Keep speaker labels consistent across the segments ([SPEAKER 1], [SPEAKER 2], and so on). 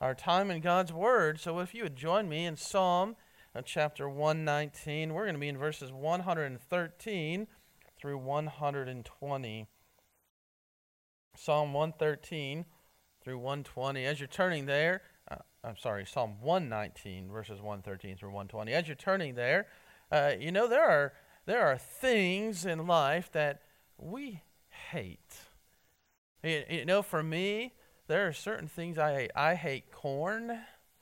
[SPEAKER 1] our time in God's Word. So if you would join me in Psalm chapter 119, we're going to be in verses 113 through 120. Psalm 113 through 120. As you're turning there, Psalm 119, verses 113 through 120. As you're turning there, there are things in life that we hate. For me, there are certain things I hate. I hate corn,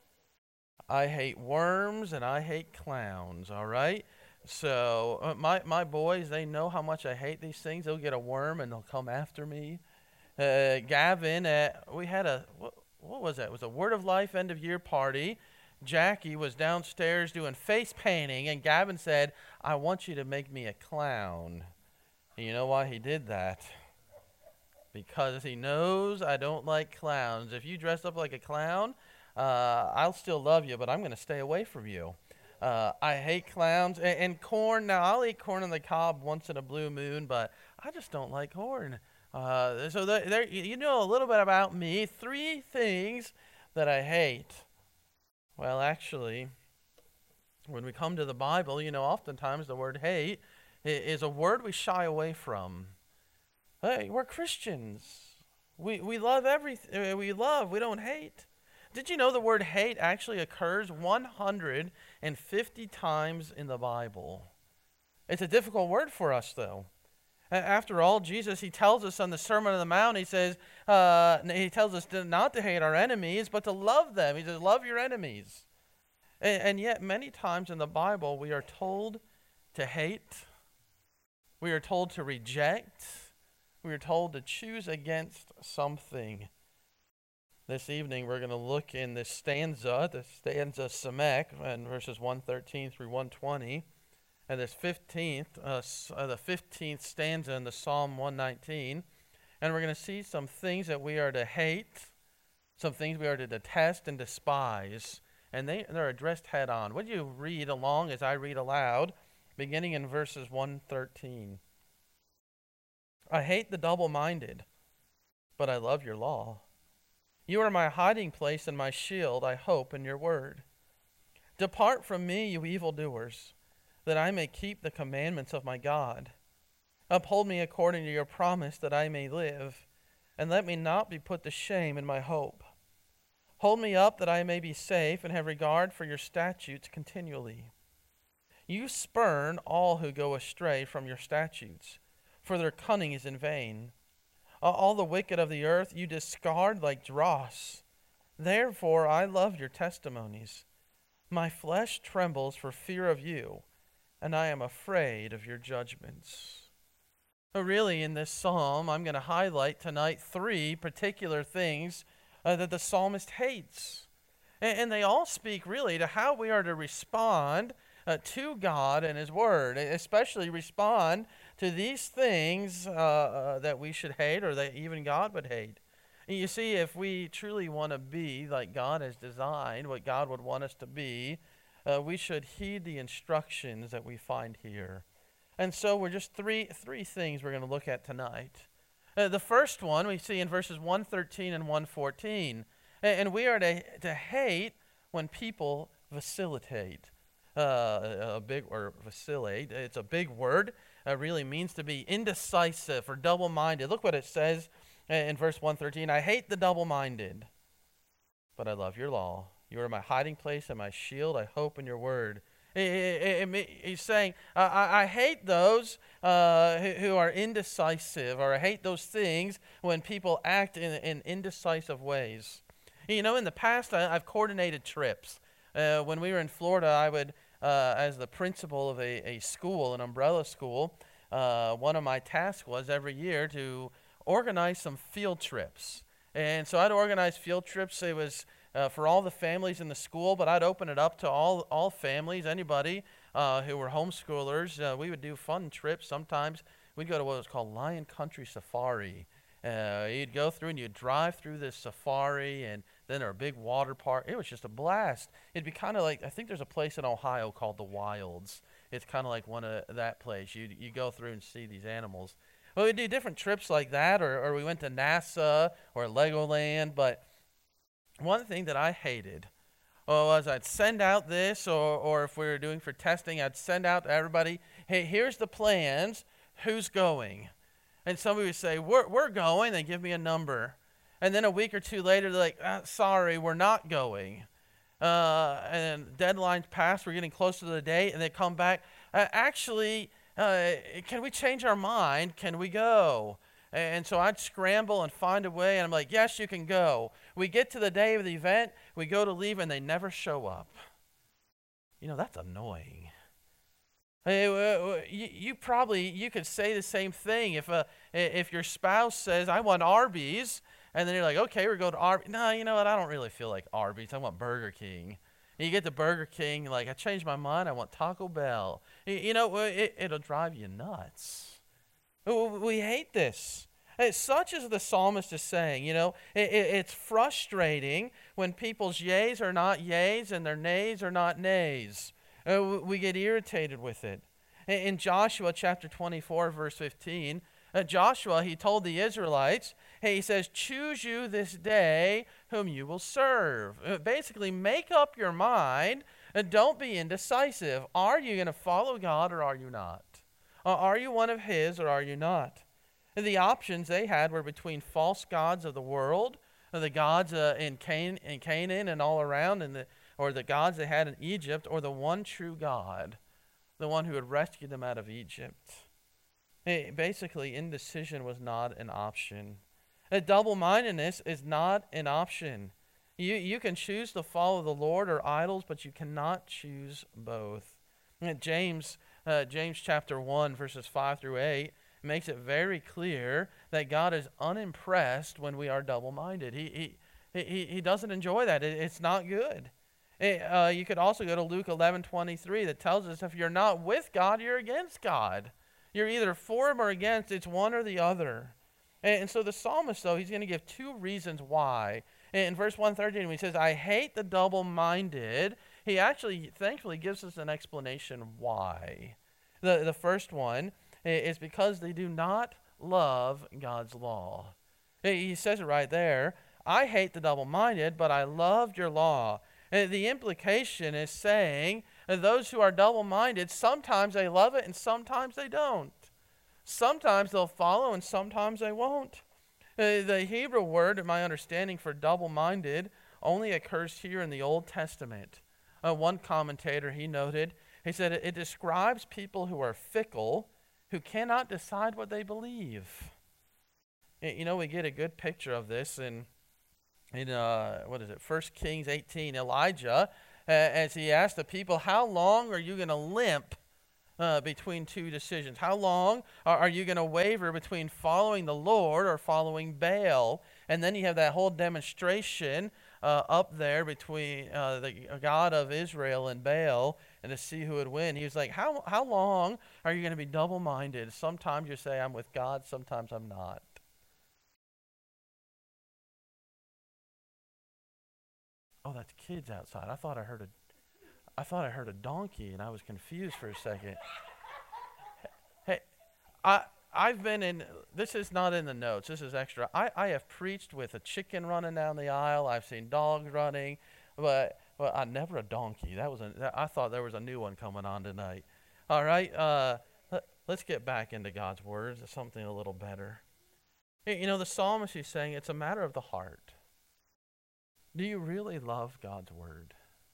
[SPEAKER 1] I hate worms, and I hate clowns, all right? So my boys, they know how much I hate these things. They'll get a worm and they'll come after me. Gavin, we had what was that? It was a Word of Life end of year party. Jackie was downstairs doing face painting, and Gavin said, "I want you to make me a clown." And you know why he did that? Because he knows I don't like clowns. If you dress up like a clown, I'll still love you, but I'm going to stay away from you. I hate clowns. And corn, now I'll eat corn on the cob once in a blue moon, but I just don't like corn. So there, you know a little bit about me. 3 things that I hate. Well, actually, when we come to the Bible, oftentimes the word hate is a word we shy away from. Hey, we're Christians. We love everything. We don't hate. Did you know the word hate actually occurs 150 times in the Bible? It's a difficult word for us, though. After all, Jesus, he tells us on the Sermon on the Mount, he says, he tells us not to hate our enemies, but to love them. He says, love your enemies. And yet, many times in the Bible, we are told to hate. We are told to reject. We are told to choose against something. This evening, we're going to look in the stanza Samek, in verses 113 through 120. And this the 15th stanza in the Psalm 119. And we're going to see some things that we are to hate, some things we are to detest and despise. And they're addressed head on. Would you read along as I read aloud, beginning in verses 113? I hate the double-minded, but I love your law. You are my hiding place and my shield. I hope in your word. Depart from me, you evildoers, that I may keep the commandments of my God. Uphold me according to your promise, that I may live, and let me not be put to shame in my hope. Hold me up, that I may be safe, and have regard for your statutes continually. You spurn all who go astray from your statutes, for their cunning is in vain. All the wicked of the earth you discard like dross. Therefore I love your testimonies. My flesh trembles for fear of you, and I am afraid of your judgments. But really, in this psalm, I'm going to highlight tonight 3 particular things that the psalmist hates. And they all speak really to how we are to respond to God and His Word, especially respond to these things that we should hate, or that even God would hate. And you see, if we truly want to be like God has designed, what God would want us to be, we should heed the instructions that we find here. And so we're just three things we're going to look at tonight. The first one we see in verses 113 and 114. And we are to hate when people vacillate. Vacillate. It's a big word. It really means to be indecisive or double-minded. Look what it says in verse 113. I hate the double-minded, but I love your law. You are my hiding place and my shield. I hope in your word. He's saying, I hate those who are indecisive, or I hate those things when people act in indecisive ways. In the past, I've coordinated trips. When we were in Florida, I would, as the principal of a school, an umbrella school, one of my tasks was every year to organize some field trips. And so I'd organize field trips. It was for all the families in the school, but I'd open it up to all families, anybody who were homeschoolers. We would do fun trips. Sometimes we'd go to what was called Lion Country Safari. You'd go through and you'd drive through this safari, and then there a big water park. It was just a blast. It'd be kind of like, I think there's a place in Ohio called the Wilds. It's kind of like one of that place. You go through and see these animals. Well, we'd do different trips like that, or we went to NASA or Legoland, but one thing that I hated was I'd send out this, or if we were doing for testing, I'd send out to everybody, hey, here's the plans, who's going? And somebody would say, we're going. They give me a number. And then a week or two later, they're like, sorry, we're not going. And deadlines pass, we're getting close to the date, and they come back, can we change our mind? Can we go? And so I'd scramble and find a way, and I'm like, yes, you can go. We get to the day of the event, we go to leave, and they never show up. That's annoying. You could say the same thing if your spouse says, I want Arby's, and then you're like, okay, we're going to Arby's. No, you know what? I don't really feel like Arby's. I want Burger King. And you get to Burger King, like, I changed my mind. I want Taco Bell. It'll drive you nuts. We hate this. Such as the psalmist is saying, it's frustrating when people's yays are not yays and their nays are not nays. We get irritated with it. In Joshua chapter 24, verse 15, Joshua, he told the Israelites, he says, choose you this day whom you will serve. Basically, make up your mind and don't be indecisive. Are you going to follow God or are you not? Are you one of his or are you not? And the options they had were between false gods of the world, the gods in Canaan and all around, or the gods they had in Egypt, or the one true God, the one who had rescued them out of Egypt. Basically, indecision was not an option. Double-mindedness is not an option. You can choose to follow the Lord or idols, but you cannot choose both. James chapter 1, verses 5 through 8, makes it very clear that God is unimpressed when we are double-minded. He doesn't enjoy that. It's not good. You could also go to Luke 11:23 that tells us if you're not with God, you're against God. You're either for him or against. It's one or the other. And so the psalmist, though, he's going to give two reasons why. In verse 113, when he says, I hate the double-minded, he actually, thankfully, gives us an explanation why. The first one is because they do not love God's law. He says it right there, I hate the double-minded, but I loved your law. The implication is saying those who are double-minded, sometimes they love it and sometimes they don't. Sometimes they'll follow and sometimes they won't. The Hebrew word, in my understanding, for double-minded only occurs here in the Old Testament. One commentator, he noted, he said it describes people who are fickle, who cannot decide what they believe. We get a good picture of this in 1 Kings 18, Elijah, as he asked the people, how long are you going to limp between two decisions? How long are you going to waver between following the Lord or following Baal? And then you have that whole demonstration up there between the God of Israel and Baal, and to see who would win. He was like, how long are you going to be double-minded? Sometimes you say, I'm with God, sometimes I'm not. Oh, that's kids outside. I thought I heard a donkey, and I was confused for a second. Hey, I've been in. This is not in the notes. This is extra. I have preached with a chicken running down the aisle. I've seen dogs running, but I never a donkey. I thought there was a new one coming on tonight. All right. Let's get back into God's word. Something a little better. The psalmist is saying it's a matter of the heart. Do you really love God's word?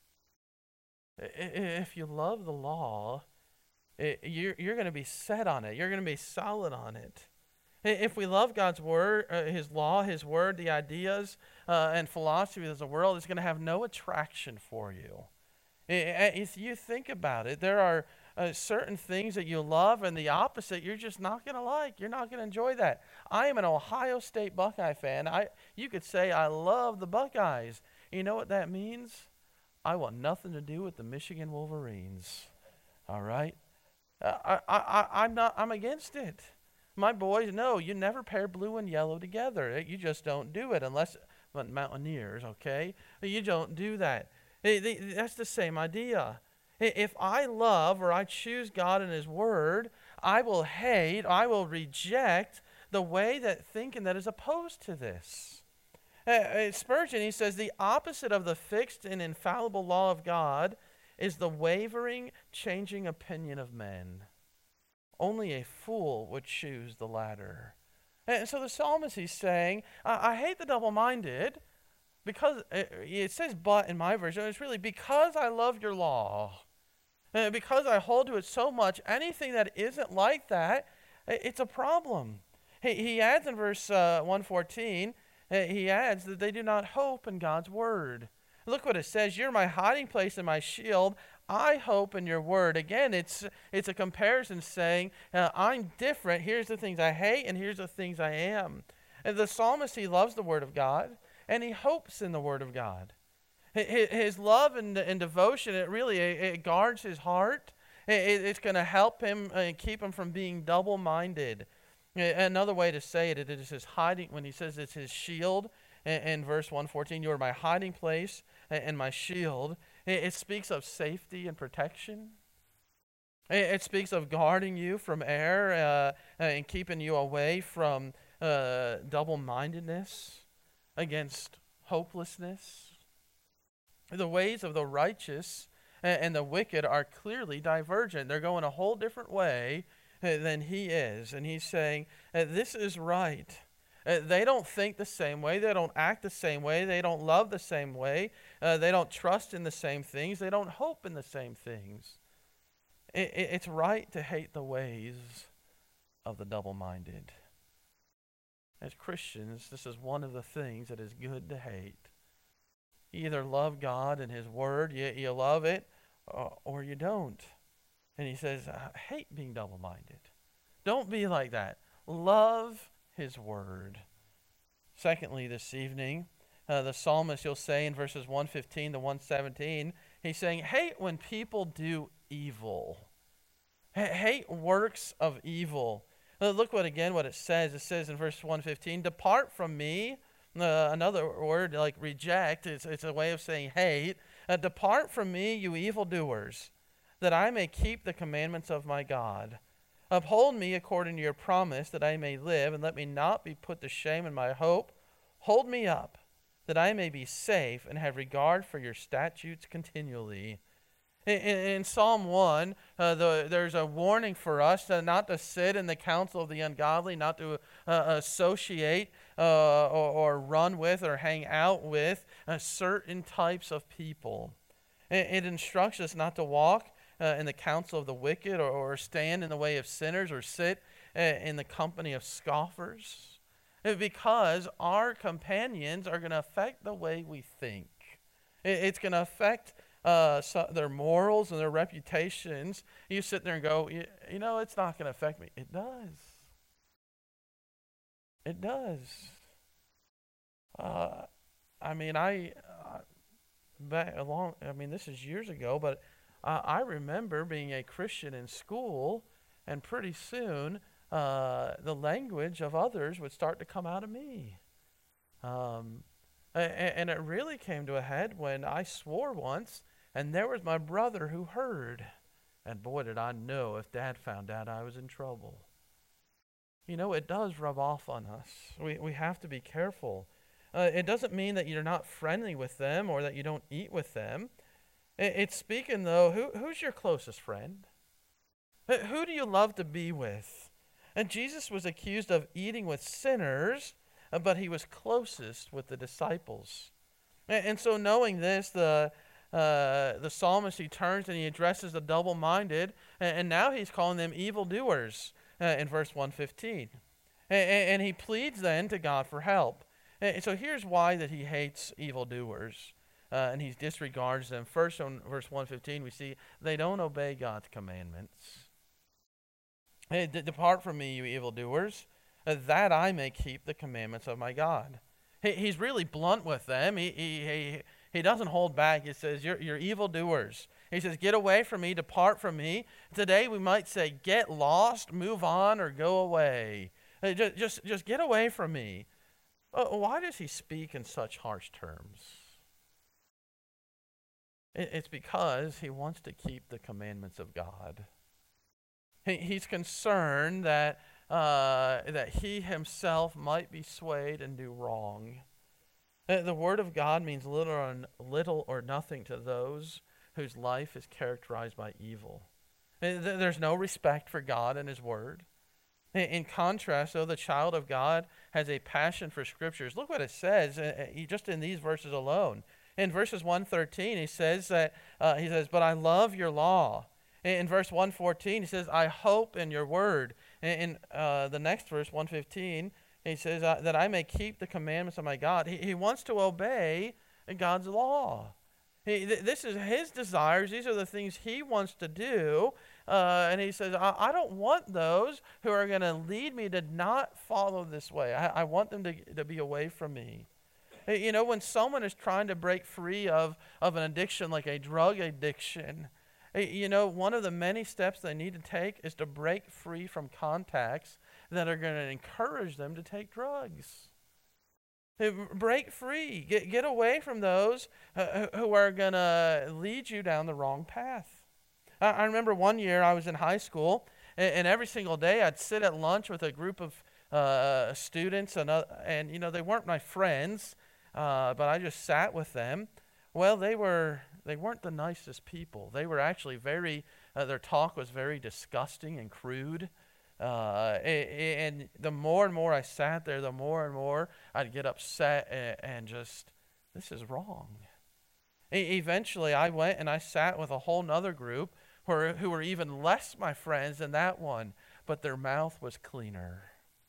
[SPEAKER 1] If you love the law, you're going to be set on it. You're going to be solid on it. If we love God's word, his law, his word, the ideas and philosophy of the world, it's going to have no attraction for you. If you think about it, there are certain things that you love and the opposite you're just not going to like. You're not going to enjoy that. I am an Ohio State Buckeye fan. You could say I love the Buckeyes. You know what that means? I want nothing to do with the Michigan Wolverines. All right? I'm against it. My boys know you never pair blue and yellow together. You just don't do it unless Mountaineers, okay? You don't do that. That's the same idea. If I love or I choose God and his word, I will hate, I will reject the way that thinking that is opposed to this. Spurgeon, he says, the opposite of the fixed and infallible law of God is the wavering, changing opinion of men. Only a fool would choose the latter. And so the psalmist, he's saying, I hate the double-minded, because it says but in my version. It's really because I love your law. Because I hold to it so much, anything that isn't like that, it's a problem. He adds in verse 114, he adds that they do not hope in God's word. Look what it says, you're my hiding place and my shield. I hope in your word. Again, it's a comparison saying, I'm different. Here's the things I hate and here's the things I am. And the psalmist, he loves the word of God and he hopes in the word of God. His love and devotion, it guards his heart. It's going to help him and keep him from being double-minded. Another way to say it is his hiding, when he says it's his shield in verse 114, you are my hiding place and my shield. It speaks of safety and protection. It speaks of guarding you from error and keeping you away from double-mindedness, against hopelessness. The ways of the righteous and the wicked are clearly divergent. They're going a whole different way than he is. And he's saying, this is right. They don't think the same way. They don't act the same way. They don't love the same way. They don't trust in the same things. They don't hope in the same things. It's right to hate the ways of the double-minded. As Christians, this is one of the things that is good to hate. You either love God and his word, you love it, or you don't. And he says, I hate being double-minded. Don't be like that. Love his word. Secondly, this evening, the psalmist, you'll say in verses 115 to 117, he's saying, hate when people do evil. Hate works of evil. Look what it says. It says in verse 115, depart from me. Another word like reject, it's a way of saying hate. Depart from me, you evildoers, that I may keep the commandments of my God. Uphold me according to your promise, that I may live, and let me not be put to shame in my hope. Hold me up, that I may be safe and have regard for your statutes continually. In Psalm 1, there's a warning for us not to sit in the counsel of the ungodly, not to associate or run with or hang out with certain types of people. It instructs us not to walk in the counsel of the wicked or stand in the way of sinners or sit in the company of scoffers, because our companions are going to affect the way we think. It's going to affect their morals and their reputations. You sit there and go, you know, it's not going to affect me. It does. It does. This is years ago, but I remember being a Christian in school, and pretty soon the language of others would start to come out of me. And it really came to a head when I swore once, and there was my brother who heard. And boy, did I know if Dad found out, I was in trouble. You know, it does rub off on us. We have to be careful. It doesn't mean that you're not friendly with them or that you don't eat with them. It's speaking, though, who's your closest friend? Who do you love to be with? And Jesus was accused of eating with sinners, but he was closest with the disciples. And so knowing this, the psalmist, he turns and he addresses the double-minded, and now he's calling them evildoers in verse 115. And he pleads then to God for help. And so here's why that he hates evildoers, and he disregards them. First, on verse 115, we see they don't obey God's commandments. Hey, depart from me, you evildoers, that I may keep the commandments of my God. He's really blunt with them. He doesn't hold back. He says, you're evildoers. He says, get away from me, depart from me. Today we might say, get lost, move on, or go away. Just get away from me. Why does he speak in such harsh terms? It's because he wants to keep the commandments of God. He's concerned that he himself might be swayed and do wrong. The Word of God means little or nothing to those whose life is characterized by evil. There's no respect for God and His Word. In contrast, though, the child of God has a passion for Scriptures. Look what it says just in these verses alone. In verses 1:13, he says, but I love your law. In verse 1:14, he says, I hope in your word. In the next verse, 1:15, he says, that I may keep the commandments of my God. He wants to obey God's law. This is his desires. These are the things he wants to do. And he says, I don't want those who are going to lead me to not follow this way. I want them to be away from me. You know, when someone is trying to break free of an addiction like a drug addiction, you know, one of the many steps they need to take is to break free from contacts that are going to encourage them to take drugs. Break free. Get away from those who are going to lead you down the wrong path. I remember one year I was in high school, and every single day I'd sit at lunch with a group of students, and you know, they weren't my friends, but I just sat with them. Well, they weren't the nicest people. They were actually their talk was very disgusting and crude. And the more and more I sat there, the more and more I'd get upset and just, this is wrong. Eventually, I went and I sat with a whole nother group who were even less my friends than that one, but their mouth was cleaner.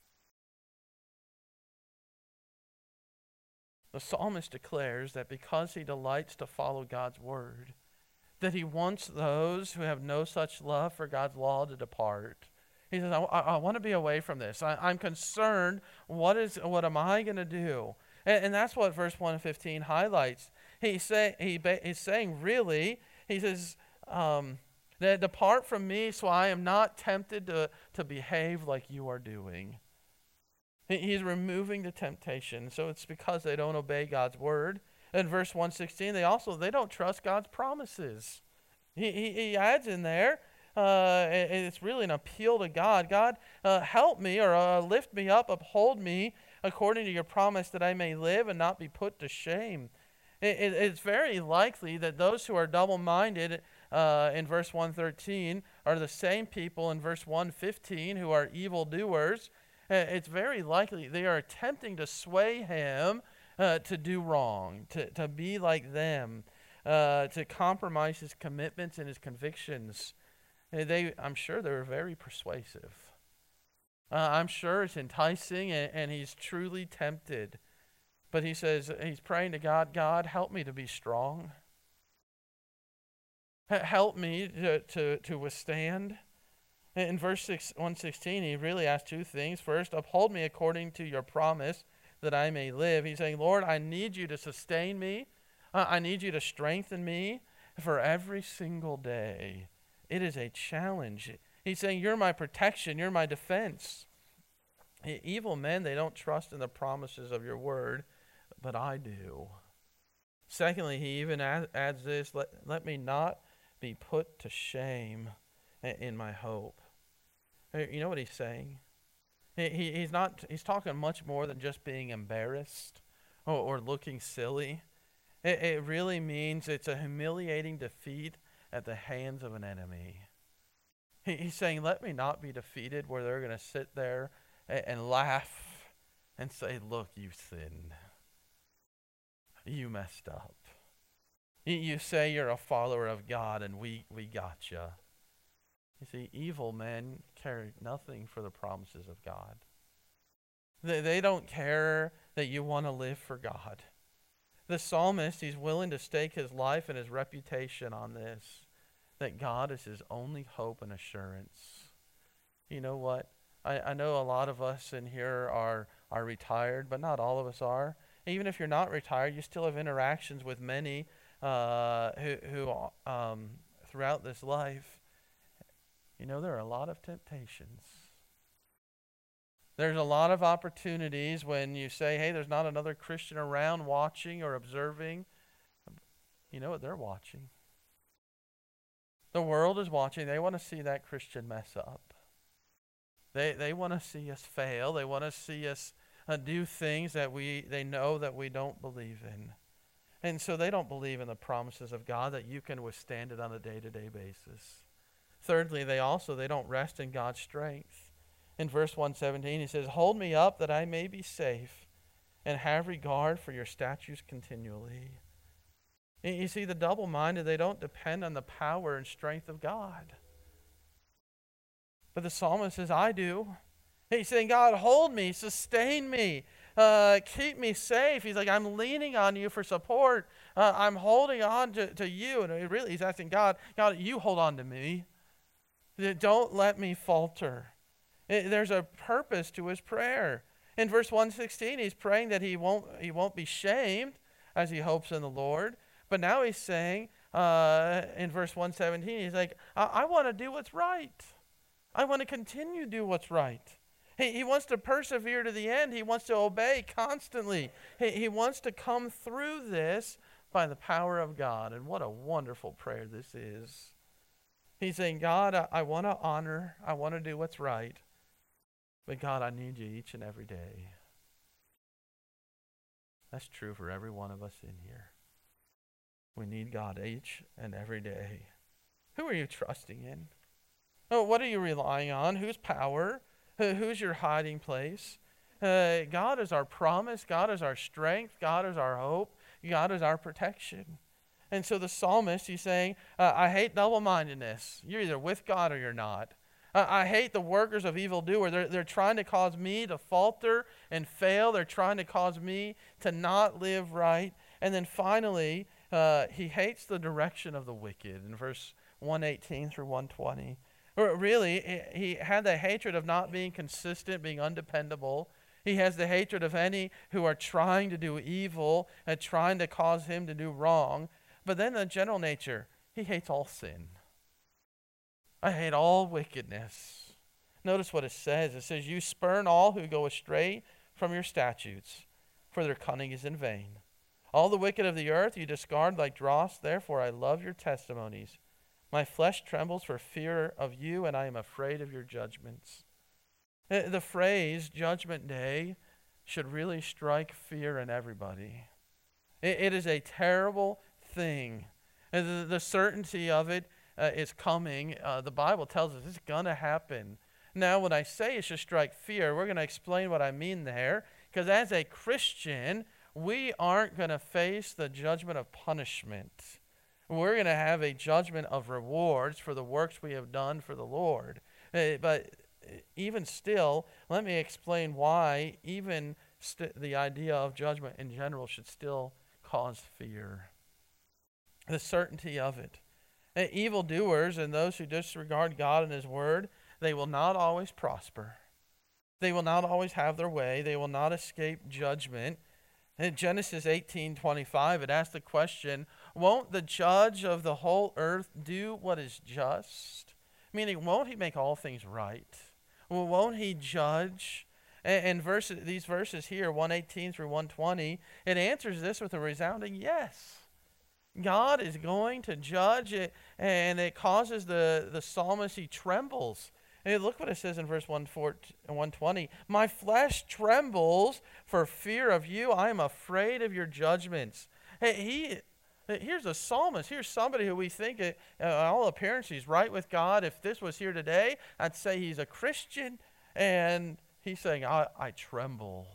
[SPEAKER 1] The psalmist declares that because he delights to follow God's word, that he wants those who have no such love for God's law to depart. He says, I want to be away from this. I'm concerned, what am I going to do? And that's what verse 1:15 highlights. He's saying, really, he says, that depart from me so I am not tempted to behave like you are doing. He's removing the temptation. So it's because they don't obey God's word. In verse 1:16, they don't trust God's promises. He adds in there, it's really an appeal to God. God, help me or lift me up, uphold me according to your promise that I may live and not be put to shame. It's very likely that those who are double-minded in verse 1:13 are the same people in verse 1:15 who are evildoers. It's very likely they are attempting to sway him to do wrong, to be like them, to compromise his commitments and his convictions. I'm sure they were very persuasive. I'm sure it's enticing and he's truly tempted. But he says, he's praying to God, God, help me to be strong. Help me to withstand. In verse 1:16, he really asks two things. First, uphold me according to your promise that I may live. He's saying, Lord, I need you to sustain me. I need you to strengthen me for every single day. It is a challenge. He's saying, you're my protection. You're my defense. Evil men, they don't trust in the promises of your word, but I do. Secondly, he even adds this, let me not be put to shame in my hope. You know what he's saying? He's talking much more than just being embarrassed or looking silly. It really means it's a humiliating defeat at the hands of an enemy. He's saying, let me not be defeated where they're going to sit there and laugh and say, look, you sinned. You messed up. You say you're a follower of God and we got you. You see, evil men care nothing for the promises of God. They don't care that you want to live for God. The psalmist, he's willing to stake his life and his reputation on this, that God is his only hope and assurance. You know what? I know a lot of us in here are retired, but not all of us are. Even if you're not retired, you still have interactions with many who throughout this life. You know, there are a lot of temptations. There's a lot of opportunities when you say, hey, there's not another Christian around watching or observing. You know what? They're watching. The world is watching. They want to see that Christian mess up. They want to see us fail. They want to see us do things that they know that we don't believe in. And so they don't believe in the promises of God that you can withstand it on a day-to-day basis. Thirdly, they don't rest in God's strength. In verse 117, he says, "Hold me up that I may be safe, and have regard for your statutes continually." You see, the double-minded, they don't depend on the power and strength of God. But the psalmist says, I do. He's saying, God, hold me, sustain me, keep me safe. He's like, I'm leaning on you for support. I'm holding on to you. And really, he's asking God, you hold on to me. Don't let me falter. There's a purpose to his prayer. In verse 116, he's praying that he won't be shamed as he hopes in the Lord. But now he's saying, in verse 117, he's like, I want to do what's right. I want to continue to do what's right. He wants to persevere to the end. He wants to obey constantly. He wants to come through this by the power of God. And what a wonderful prayer this is. He's saying, God, I want to honor. I want to do what's right. But God, I need you each and every day. That's true for every one of us in here. We need God each and every day. Who are you trusting in? Oh, what are you relying on? Whose power? Who's your hiding place? God is our promise. God is our strength. God is our hope. God is our protection. And so the psalmist, he's saying, I hate double-mindedness. You're either with God or you're not. I hate the workers of evildoer. They're trying to cause me to falter and fail. They're trying to cause me to not live right. And then finally, he hates the direction of the wicked in verse 118 through 120. Really, he had the hatred of not being consistent, being undependable. He has the hatred of any who are trying to do evil and trying to cause him to do wrong. But then the general nature, he hates all sin. I hate all wickedness. Notice what it says. It says, you spurn all who go astray from your statutes, for their cunning is in vain. All the wicked of the earth you discard like dross. Therefore I love your testimonies. My flesh trembles for fear of you, and I am afraid of your judgments. The phrase judgment day should really strike fear in everybody. It is a terrible thing. The certainty of it is coming. The Bible tells us it's going to happen. Now, when I say it should strike fear, we're going to explain what I mean there. Because as a Christian, we aren't going to face the judgment of punishment. We're going to have a judgment of rewards for the works we have done for the Lord. But even still, let me explain why even the idea of judgment in general should still cause fear. The certainty of it. Evildoers and those who disregard God and His Word, they will not always prosper. They will not always have their way. They will not escape judgment. In Genesis 18:25, it asks the question, won't the judge of the whole earth do what is just? Meaning, won't he make all things right? Well, won't he judge? And these verses here, 118 through 120, it answers this with a resounding yes. God is going to judge it, and it causes the psalmist, he trembles. And look what it says in verse 120. My flesh trembles for fear of you. I am afraid of your judgments. Here's a psalmist. Here's somebody who we think, all appearance, he's right with God. If this was here today, I'd say he's a Christian. And he's saying, I tremble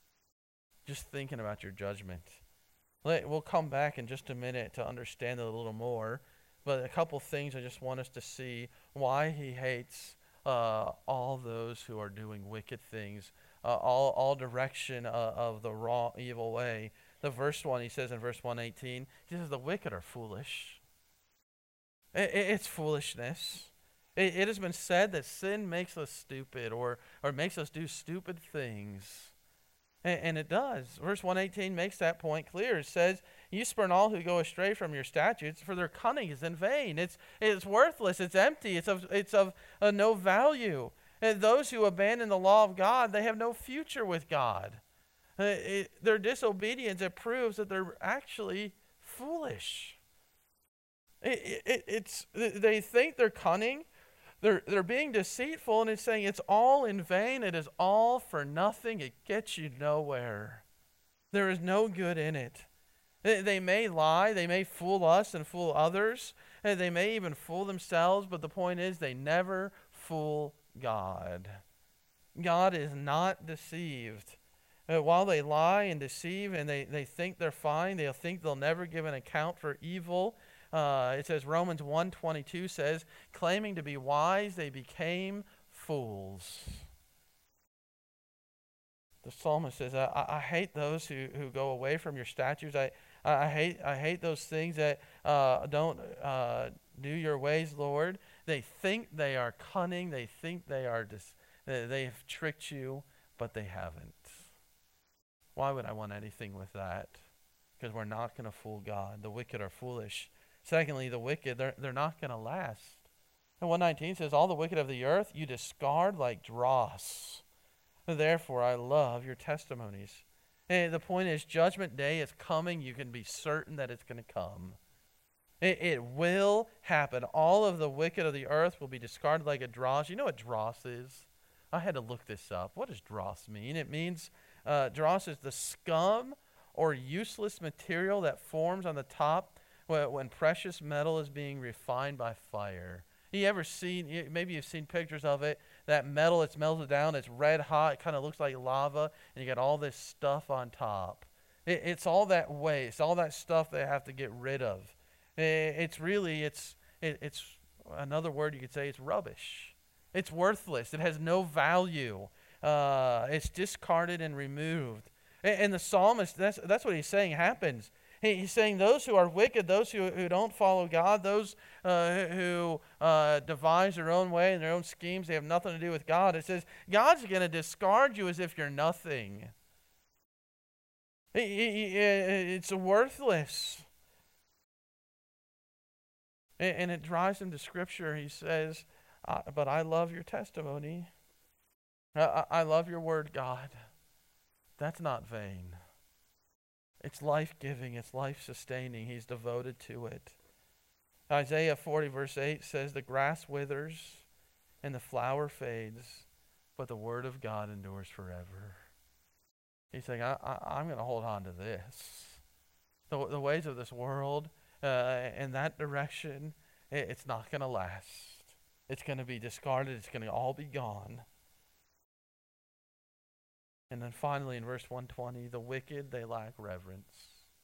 [SPEAKER 1] just thinking about your judgment. We'll come back in just a minute to understand it a little more. But a couple things I just want us to see why he hates all those who are doing wicked things, all direction of the wrong, evil way. The verse 1, he says in verse 118, he says, the wicked are foolish. It's foolishness. It has been said that sin makes us stupid or makes us do stupid things. And it does. Verse 118 makes that point clear. It says, you spurn all who go astray from your statutes, for their cunning is in vain. It's worthless. It's empty. It's of no value. And those who abandon the law of God, they have no future with God. Their disobedience, it proves that they're actually foolish. They think they're cunning. They're being deceitful, and it's saying it's all in vain. It is all for nothing. It gets you nowhere. There is no good in it. They may lie. They may fool us and fool others. And they may even fool themselves, but the point is they never fool God. God is not deceived. While they lie and deceive and they think they're fine, they'll think they'll never give an account for evil. It says Romans 1:22 says, claiming to be wise, they became fools. The psalmist says, I hate those who go away from your statutes. I hate those things that don't do your ways, Lord. They think they are cunning. They think they have tricked you, but they haven't. Why would I want anything with that? Because we're not going to fool God. The wicked are foolish. Secondly, the wicked, they're not going to last. And 119 says, all the wicked of the earth you discard like dross. Therefore, I love your testimonies. And the point is, judgment day is coming. You can be certain that it's going to come. It will happen. All of the wicked of the earth will be discarded like a dross. You know what dross is? I had to look this up. What does dross mean? It means dross is the scum or useless material that forms on the top when precious metal is being refined by fire. Maybe you've seen pictures of it. That metal, it's melted down, it's red hot, it kind of looks like lava, and you got all this stuff on top. It's all that waste, all that stuff they have to get rid of. It's another word you could say, it's rubbish. It's worthless. It has no value. It's discarded and removed. And the psalmist, that's what he's saying happens. He's saying those who are wicked, those who don't follow God, those who devise their own way and their own schemes, they have nothing to do with God. It says God's going to discard you as if you're nothing. It's worthless. And it drives him to Scripture. He says, but I love your testimony. I love your word, God. That's not vain. It's life-giving. It's life-sustaining. He's devoted to it. Isaiah 40 verse 8 says, the grass withers and the flower fades, but the word of God endures forever. He's saying, I'm going to hold on to this. The ways of this world, in that direction, it's not going to last. It's going to be discarded. It's going to all be gone. And then finally in verse 120, the wicked, they lack reverence.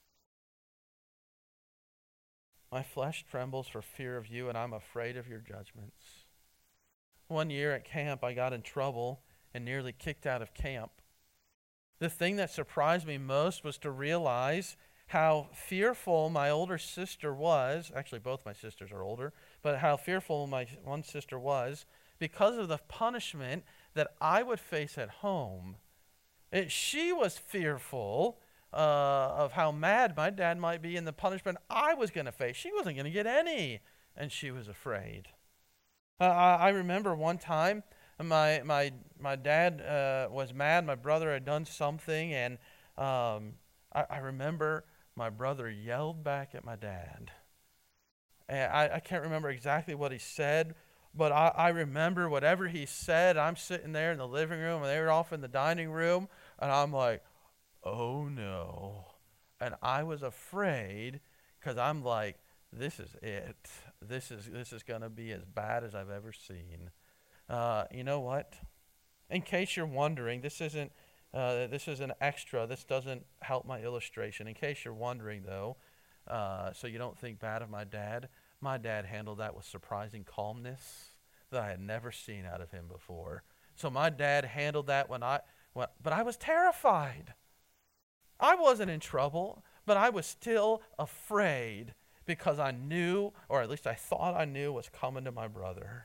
[SPEAKER 1] My flesh trembles for fear of you, and I'm afraid of your judgments. One year at camp, I got in trouble and nearly kicked out of camp. The thing that surprised me most was to realize how fearful my older sister was. Actually, both my sisters are older, but how fearful my one sister was because of the punishment that I would face at home. She was fearful of how mad my dad might be and the punishment I was going to face. She wasn't going to get any, and she was afraid. I remember one time my dad was mad. My brother had done something, and I remember my brother yelled back at my dad. And I can't remember exactly what he said, but I remember whatever he said. I'm sitting there in the living room, and they were off in the dining room, and I'm like, oh no. And I was afraid because I'm like, this is it. This is going to be as bad as I've ever seen. You know what? In case you're wondering, this is an extra. This doesn't help my illustration. In case you're wondering, though, so you don't think bad of my dad handled that with surprising calmness that I had never seen out of him before. So my dad handled that but I was terrified. I wasn't in trouble, but I was still afraid because I knew, or at least I thought I knew, what's coming to my brother.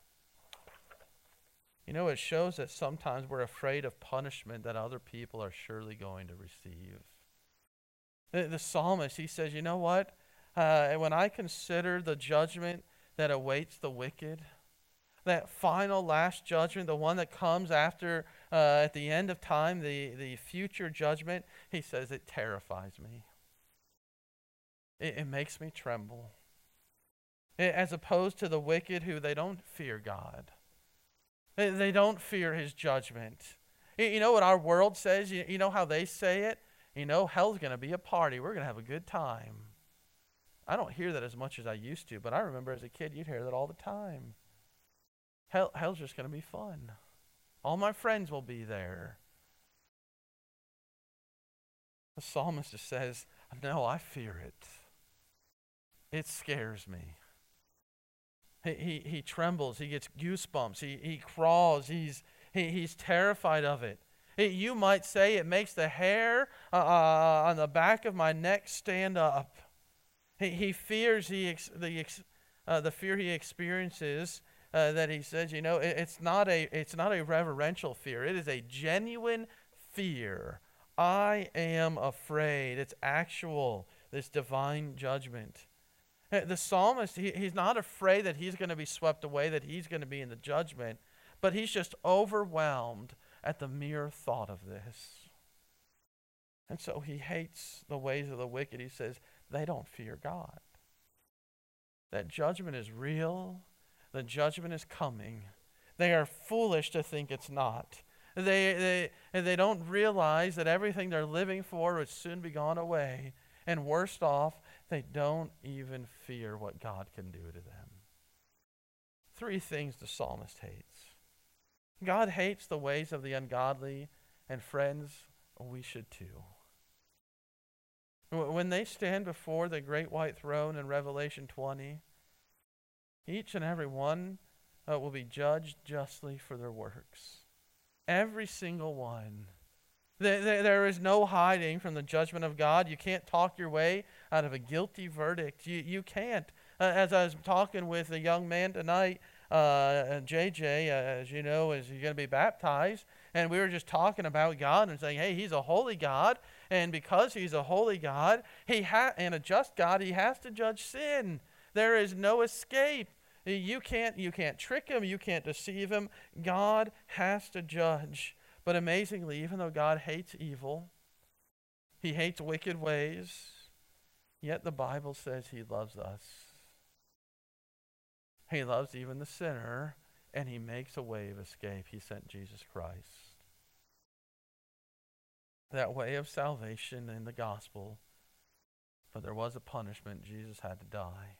[SPEAKER 1] You know, it shows that sometimes we're afraid of punishment that other people are surely going to receive. The psalmist, he says, you know what? When I consider the judgment that awaits the wicked, that final last judgment, the one that comes after, at the end of time, the future judgment, he says it terrifies me. It makes me tremble. as opposed to the wicked who they don't fear God. They don't fear his judgment. You know what our world says? You know how they say it? Hell's going to be a party. We're going to have a good time. I don't hear that as much as I used to, but I remember as a kid, you'd hear that all the time. Hell's just going to be fun. All my friends will be there. The psalmist just says, no, I fear it. It scares me. He trembles. He gets goosebumps. He crawls. He's terrified of it. You might say it makes the hair on the back of my neck stand up. He fears the fear he experiences. That he says, it's not a reverential fear. It is a genuine fear. I am afraid. It's actual. This divine judgment. The psalmist, he's not afraid that he's going to be swept away, that he's going to be in the judgment, but he's just overwhelmed at the mere thought of this. And so he hates the ways of the wicked. He says, they don't fear God. That judgment is real. The judgment is coming. They are foolish to think it's not. They don't realize that everything they're living for would soon be gone away. And worst off, they don't even fear what God can do to them. 3 things the psalmist hates. God hates the ways of the ungodly, and friends, we should too. When they stand before the great white throne in Revelation 20, each and every one will be judged justly for their works. Every single one. There is no hiding from the judgment of God. You can't talk your way out of a guilty verdict. You can't. As I was talking with a young man tonight, JJ, as you know, is going to be baptized. And we were just talking about God and saying, hey, he's a holy God. And because he's a holy God, and a just God, he has to judge sin. There is no escape. You can't trick him. You can't deceive him. God has to judge. But amazingly, even though God hates evil, he hates wicked ways, yet the Bible says he loves us. He loves even the sinner, and he makes a way of escape. He sent Jesus Christ. That way of salvation in the gospel, but there was a punishment. Jesus had to die.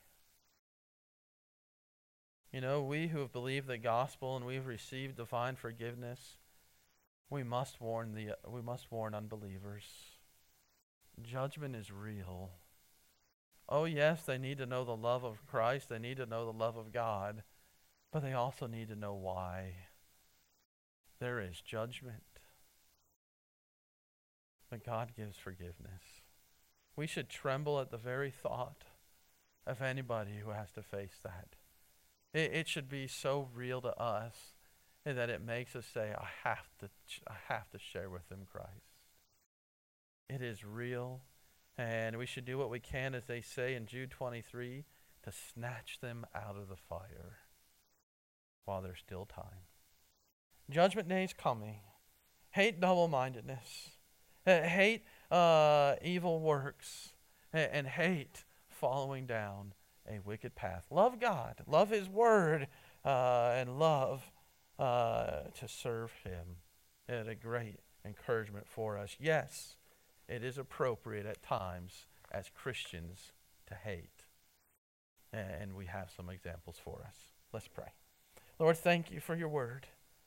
[SPEAKER 1] We who have believed the gospel and we've received divine forgiveness, we must warn unbelievers. Judgment is real. Oh yes, they need to know the love of Christ. They need to know the love of God. But they also need to know why. There is judgment. But God gives forgiveness. We should tremble at the very thought of anybody who has to face that. It should be so real to us that it makes us say, I have to share with them Christ. It is real, and we should do what we can, as they say in Jude 23, to snatch them out of the fire while there's still time. Judgment day is coming. Hate double-mindedness. Hate evil works. And hate following down a wicked path. Love God. Love his word. And love to serve him. And a great encouragement for us. Yes, it is appropriate at times as Christians to hate. And we have some examples for us. Let's pray. Lord, thank you for your word.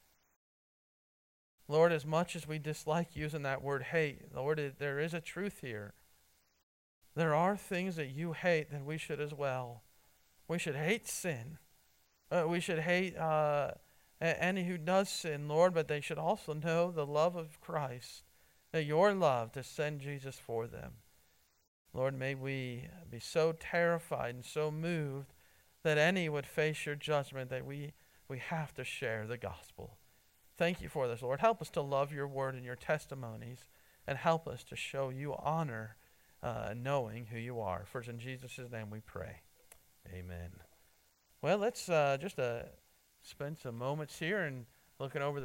[SPEAKER 1] Lord, as much as we dislike using that word hate, Lord, there is a truth here. There are things that you hate that we should as well. We should hate sin. We should hate any who does sin, Lord, but they should also know the love of Christ, your love to send Jesus for them. Lord, may we be so terrified and so moved that any would face your judgment, that we have to share the gospel. Thank you for this, Lord. Help us to love your word and your testimonies, and help us to show you honor, knowing who you are. For in Jesus' name we pray. Amen. Well, let's just spend some moments here and looking over the